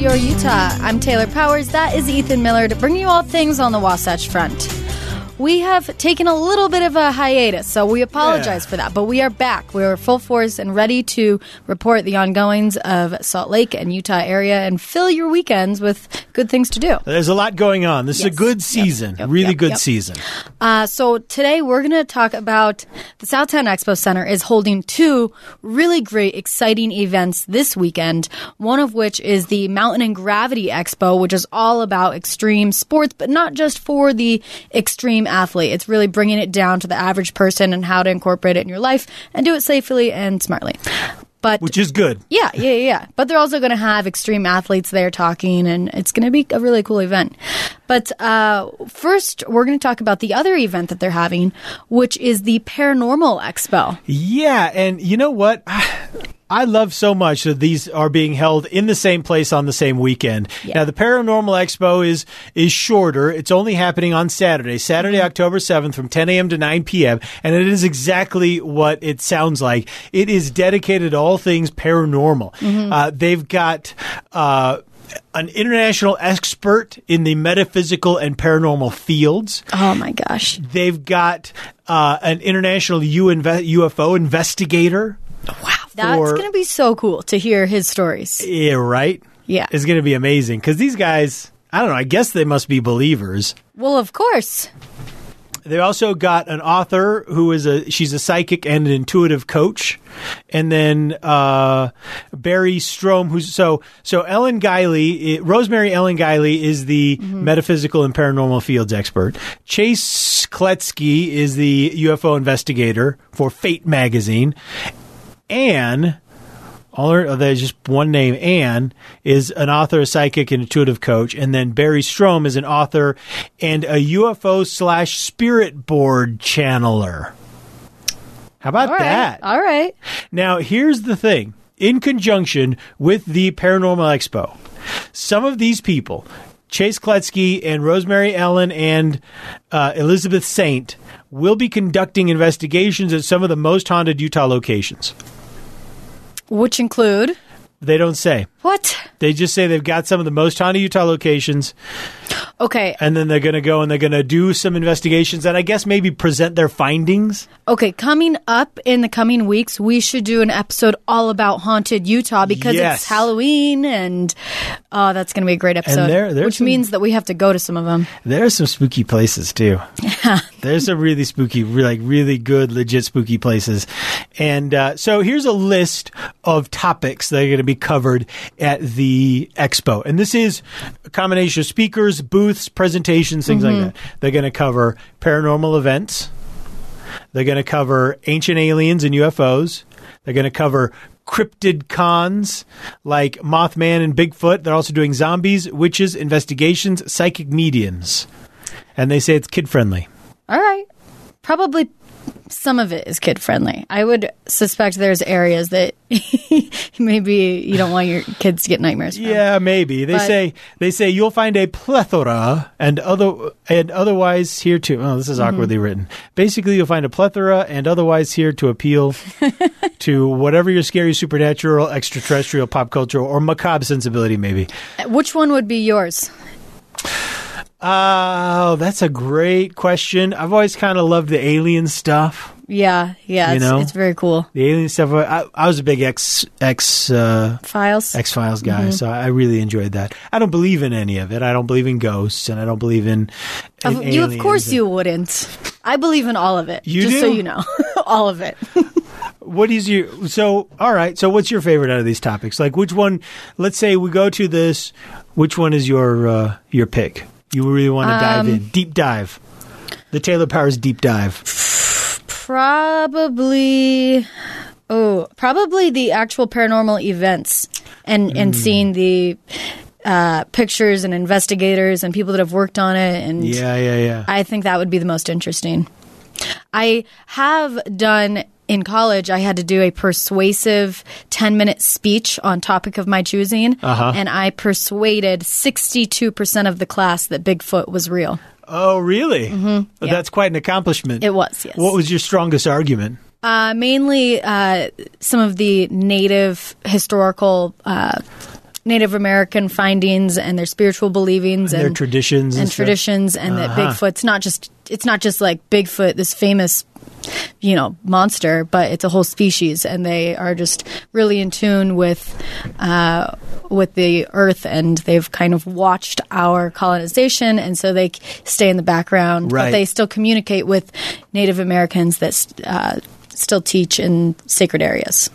Your Utah. I'm Taylor Powers. That is Ethan Miller to bring you all things on the Wasatch Front. We have taken a little bit of a hiatus, so we apologize for that. But we are back. We are full force and ready to report the ongoings of Salt Lake and Utah area and fill your weekends with good things to do. There's a lot going on. This is a good season. Really good season. So today we're going to talk about the Southtown Expo Center is holding two really great, exciting events this weekend, one of which is the Mountain and Gravity Expo, which is all about extreme sports, but not just for the extreme athlete. It's really bringing it down to the average person and how to incorporate it in your life and do it safely and smartly. Which is good. Yeah. But they're also going to have extreme athletes there talking, and it's going to be a really cool event. But first, we're going to talk about the other event that they're having, which is the Paranormal Expo. Yeah, and you know what? I love so much that these are being held in the same place on the same weekend. Yeah. Now, the Paranormal Expo is shorter. It's only happening on Saturday, October 7th from 10 a.m. to 9 p.m., and it is exactly what it sounds like. It is dedicated to all things paranormal. Mm-hmm. They've got an international expert in the metaphysical and paranormal fields. Oh, my gosh. They've got an international UFO investigator. Wow. That's going to be so cool to hear his stories. Yeah, right? Yeah. It's going to be amazing because these guys, I don't know, I guess they must be believers. Well, of course. They also got an author who she's a psychic and an intuitive coach. And then Barry Strom, Rosemary Ellen Guiley is the metaphysical and paranormal fields expert. Chase Kletsky is the UFO investigator for Fate magazine. Anne, there's just one name, Anne, is an author, a psychic, and intuitive coach. And then Barry Strom is an author and a UFO/spirit board channeler. How about that? All right. Now, here's the thing. In conjunction with the Paranormal Expo, some of these people, Chase Kletsky and Rosemary Ellen and Elizabeth Saint, will be conducting investigations at some of the most haunted Utah locations. Which include? They don't say. What? They just say they've got some of the most haunted Utah locations. Okay. And then they're going to go and they're going to do some investigations and I guess maybe present their findings. Okay, coming up in the coming weeks, we should do an episode all about haunted Utah because it's Halloween and that's going to be a great episode. Which means that we have to go to some of them. There are some spooky places too. Yeah. There's some really spooky, really good, legit spooky places. And so here's a list of topics that are going to be covered at the expo. And this is a combination of speakers, booths, presentations, things like that. They're going to cover paranormal events. They're going to cover ancient aliens and UFOs. They're going to cover cryptid cons like Mothman and Bigfoot. They're also doing zombies, witches, investigations, psychic mediums. And they say it's kid-friendly. All right. Probably some of it is kid-friendly. I would suspect there's areas that maybe you don't want your kids to get nightmares from. Yeah, maybe. They say you'll find a plethora and otherwise here to... Oh, this is awkwardly written. Basically, you'll find a plethora and otherwise here to appeal to whatever your scary, supernatural, extraterrestrial, pop culture, or macabre sensibility may be. Which one would be yours? Oh, that's a great question. I've always kind of loved the alien stuff. Yeah, it's very cool. The alien stuff. I was a big X-Files guy, so I really enjoyed that. I don't believe in any of it. I don't believe in ghosts, and I don't believe in aliens. Of course you wouldn't. I believe in all of it. You just do? So you know. All of it. What is all right, so what's your favorite out of these topics? Like which one, let's say we go to this, which one is your pick? You really want to dive in. Deep dive. The Taylor Powers deep dive. Probably the actual paranormal events and seeing the pictures and investigators and people that have worked on it. And yeah. I think that would be the most interesting. I have done... In college, I had to do a persuasive 10-minute speech on topic of my choosing, and I persuaded 62% of the class that Bigfoot was real. Oh, really? Mm-hmm. Yeah. That's quite an accomplishment. It was, yes. What was your strongest argument? Mainly some of the native historical Native American findings and their spiritual believings and their traditions and traditions, and that Bigfoot's it's not just like Bigfoot, this famous, monster, but it's a whole species, and they are just really in tune with the earth, and they've kind of watched our colonization, and so they stay in the background, right. But they still communicate with Native Americans that still teach in sacred areas.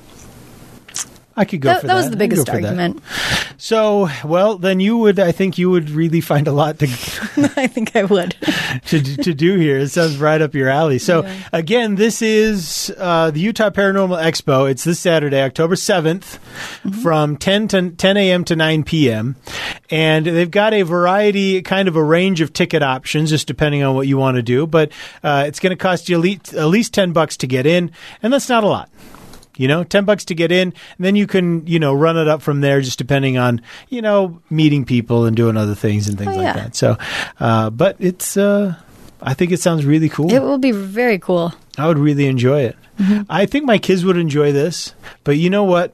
I could go for that. That was the biggest argument. So, well, then I think you would really find a lot to I think I would. to do here. It sounds right up your alley. So, Again, this is the Utah Paranormal Expo. It's this Saturday, October 7th, from 10 a.m. to 9 p.m. And they've got a variety, kind of a range of ticket options, just depending on what you want to do. But it's going to cost you at least $10 to get in, and that's not a lot. $10 to get in, and then you can, run it up from there, just depending on, meeting people and doing other things and things like that. So, but it's, I think it sounds really cool. It will be very cool. I would really enjoy it. Mm-hmm. I think my kids would enjoy this, but you know what?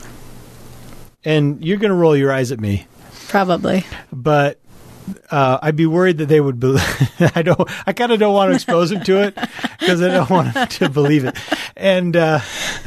And you're going to roll your eyes at me. Probably. But I'd be worried that they would I kind of don't want to expose them to it because I don't want them to believe it. And there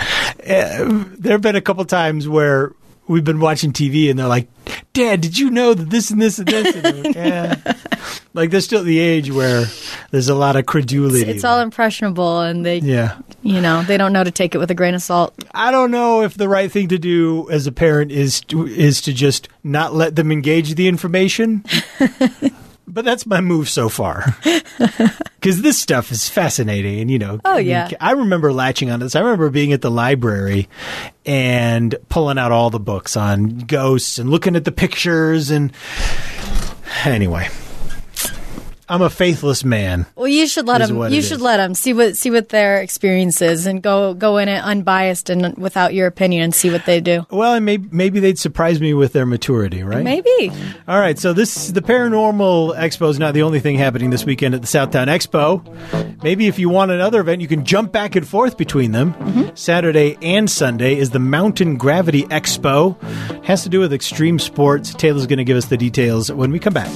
have been a couple times where we've been watching TV and they're like, Dad, did you know that this and this and this? And I'm like, yeah. Like they're still at the age where there's a lot of credulity. It's all impressionable, and they don't know to take it with a grain of salt. I don't know if the right thing to do as a parent is to just not let them engage the information. But that's my move so far. Because this stuff is fascinating. And, I remember latching on this. I remember being at the library and pulling out all the books on ghosts and looking at the pictures. And anyway, I'm a faithless man. Well, you should let them. You should let them see what their experience is, and go in it unbiased and without your opinion, and see what they do. Well, and maybe they'd surprise me with their maturity, right? Maybe. All right. So the Paranormal Expo is not the only thing happening this weekend at the Southtown Expo. Maybe if you want another event, you can jump back and forth between them. Mm-hmm. Saturday and Sunday is the Mountain Gravity Expo. Has to do with extreme sports. Taylor's going to give us the details when we come back.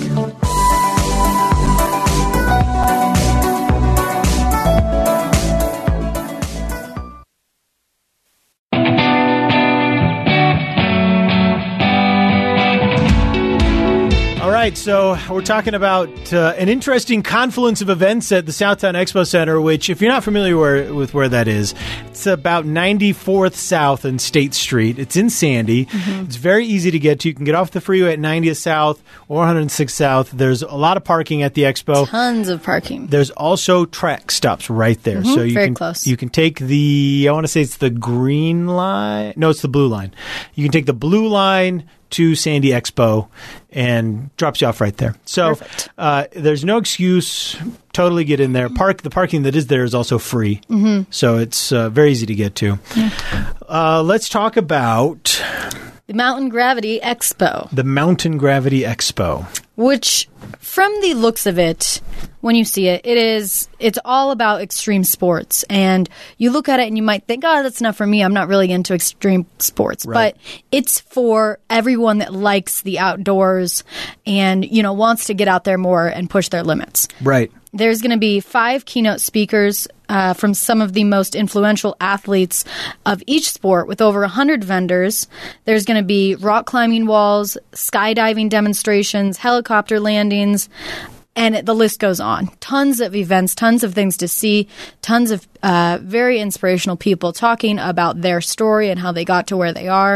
Right, so we're talking about an interesting confluence of events at the Southtown Expo Center, which, if you're not familiar with where that is, it's about 94th South and State Street. It's in Sandy. Mm-hmm. It's very easy to get to. You can get off the freeway at 90th South or 106th South. There's a lot of parking at the Expo. Tons of parking. There's also track stops right there. Mm-hmm, so you very can, close. You can take the, I want to say it's the green line. No, it's the blue line. You can take the blue line to Sandy Expo and drops you off right there. So there's no excuse. Totally get in there. The parking that is there is also free. Mm-hmm. So it's very easy to get to. Yeah. Let's talk about the Mountain Gravity Expo. The Mountain Gravity Expo. Which, from the looks of it, when you see it, it's all about extreme sports. And you look at it and you might think, oh, that's not for me. I'm not really into extreme sports. Right. But it's for everyone that likes the outdoors and, wants to get out there more and push their limits. Right. There's going to be 5 keynote speakers from some of the most influential athletes of each sport with over 100 vendors. There's going to be rock climbing walls, skydiving demonstrations, helicopter landings, and the list goes on. Tons of events, tons of things to see, tons of very inspirational people talking about their story and how they got to where they are.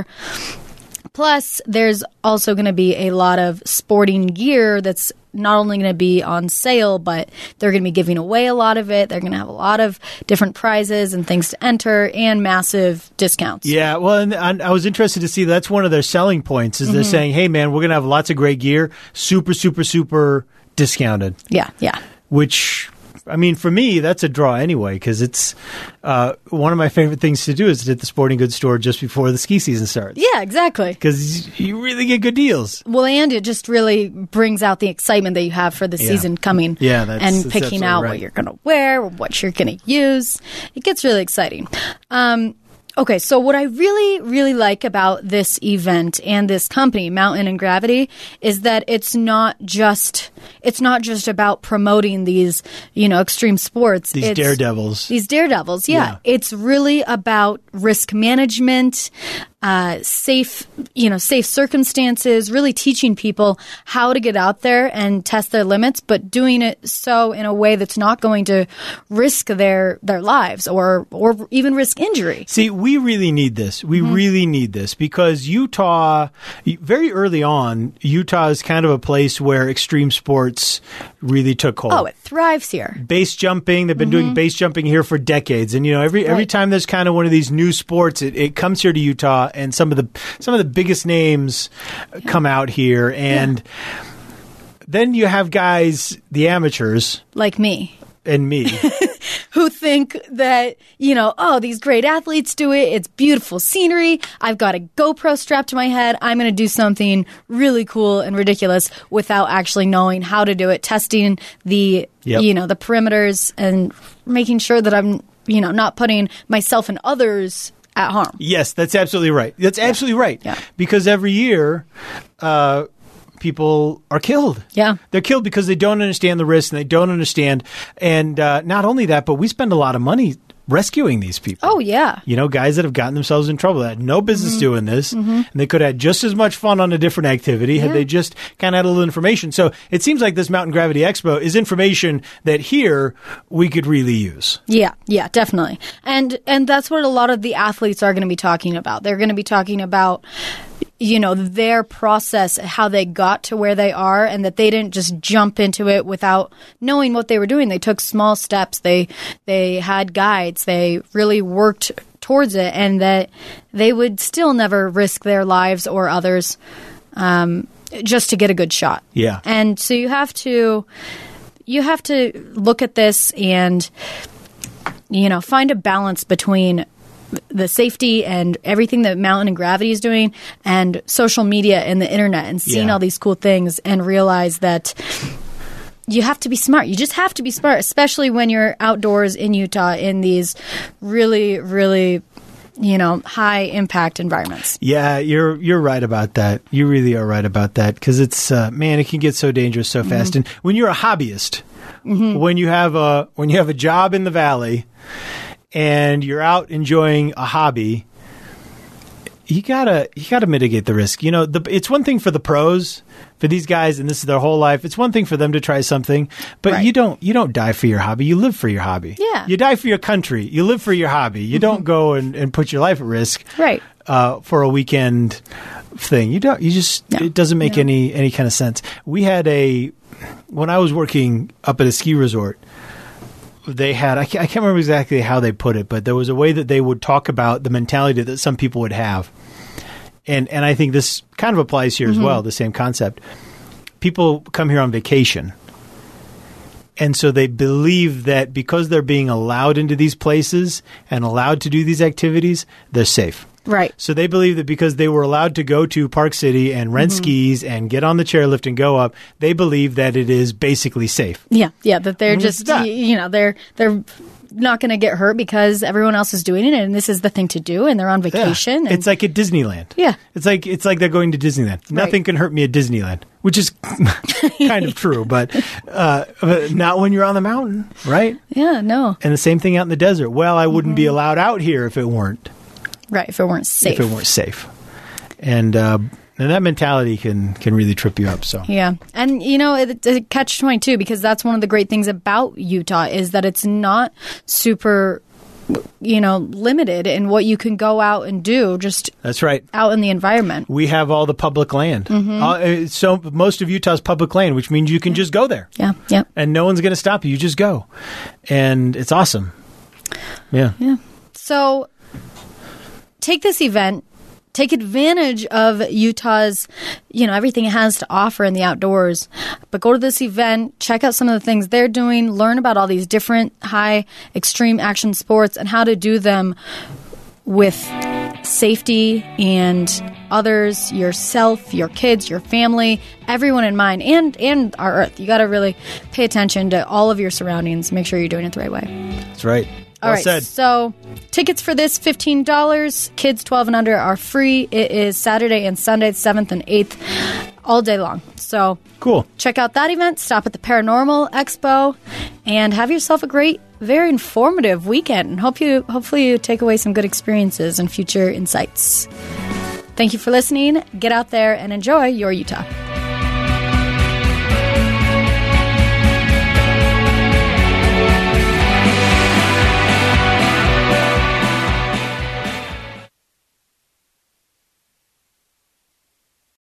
Plus, there's also going to be a lot of sporting gear that's not only going to be on sale, but they're going to be giving away a lot of it. They're going to have a lot of different prizes and things to enter and massive discounts. Yeah, well, and I was interested to see that's one of their selling points is they're saying, hey, man, we're going to have lots of great gear, super, super, super discounted. Yeah. Which, I mean, for me, that's a draw anyway, because it's one of my favorite things to do is to hit the sporting goods store just before the ski season starts. Yeah, exactly. Because you really get good deals. Well, and it just really brings out the excitement that you have for the season coming. Yeah, and picking out what you're going to wear, what you're going to use. It gets really exciting. Okay, so what I really, really like about this event and this company, Mountain and Gravity, is that it's not just about promoting these, extreme sports. These daredevils. These daredevils, yeah. It's really about risk management, safe circumstances, really teaching people how to get out there and test their limits, but doing it so in a way that's not going to risk their lives or even risk injury. See, we really need this. We really need this because Utah, very early on, Utah is kind of a place where extreme sports really took hold. Oh, it thrives here. Base jumping, they've been doing base jumping here for decades. And, every time there's kind of one of these new sports, it comes here to Utah, and some of the biggest names come out here. And then you have guys, the amateurs. Like me. And me. Who think that, these great athletes do it. It's beautiful scenery. I've got a GoPro strapped to my head. I'm going to do something really cool and ridiculous without actually knowing how to do it, testing the perimeters and making sure that I'm, not putting myself and others at harm. Yes, that's absolutely right. That's absolutely right. Yeah. Because every year, people are killed. Yeah. They're killed because they don't understand the risks and they don't understand. And not only that, but we spend a lot of money rescuing these people. Oh, yeah. Guys that have gotten themselves in trouble that had no business doing this, and they could have had just as much fun on a different activity had they just kind of had a little information. So it seems like this Mountain Gravity Expo is information that here we could really use. Yeah, definitely. And that's what a lot of the athletes are going to be talking about. They're going to be talking about their process, how they got to where they are, and that they didn't just jump into it without knowing what they were doing. They took small steps. They had guides. They really worked towards it, and that they would still never risk their lives or others just to get a good shot. Yeah. And so you have to look at this and find a balance between the safety and everything that Mountain and Gravity is doing and social media and the internet and seeing all these cool things and realize that you have to be smart. You just have to be smart, especially when you're outdoors in Utah in these really, really, high impact environments. Yeah, you're right about that. You really are right about that because it's it can get so dangerous so fast. And when you're a hobbyist, when you have a job in the valley, and you're out enjoying a hobby, you gotta mitigate the risk. It's one thing for the pros, for these guys, and this is their whole life. It's one thing for them to try something, but you don't die for your hobby. You live for your hobby. Yeah. You die for your country. You live for your hobby. You don't go and put your life at risk. Right. For a weekend thing. It doesn't make any kind of sense. We had when I was working up at a ski resort, they had, I can't remember exactly how they put it, but there was a way that they would talk about the mentality that some people would have. And I think this kind of applies here as well, the same concept. People come here on vacation. And so they believe that because they're being allowed into these places and allowed to do these activities, they're safe. Right. So they believe that because they were allowed to go to Park City and rent skis and get on the chairlift and go up, they believe that it is basically safe. Yeah, that they're just, they're not going to get hurt because everyone else is doing it and this is the thing to do and they're on vacation. Yeah. It's like at Disneyland. Yeah. It's like they're going to Disneyland. Nothing can hurt me at Disneyland, which is kind of true, but not when you're on the mountain, right? Yeah, no. And the same thing out in the desert. Well, I wouldn't be allowed out here if it weren't. Right, if it weren't safe. And that mentality can really trip you up. So yeah, and it's a catch-22 because that's one of the great things about Utah is that it's not super, limited in what you can go out and do. Just that's right, out in the environment. We have all the public land. So most of Utah's public land, which means you can just go there. Yeah, and no one's going to stop you. You just go, and it's awesome. Yeah. So take this event, take advantage of Utah's, everything it has to offer in the outdoors. But go to this event, check out some of the things they're doing, learn about all these different high extreme action sports and how to do them with safety and others, yourself, your kids, your family, everyone in mind, and our Earth. You got to really pay attention to all of your surroundings. Make sure you're doing it the right way. That's right. All right, said. so tickets for this, $15. Kids 12 and under are free. It is Saturday and Sunday, 7th and 8th, all day long. So Cool. check out that event, stop at the Paranormal Expo, and have yourself a great, very informative weekend. And hopefully you take away some good experiences and future insights. Thank you for listening. Get out there and enjoy your Utah.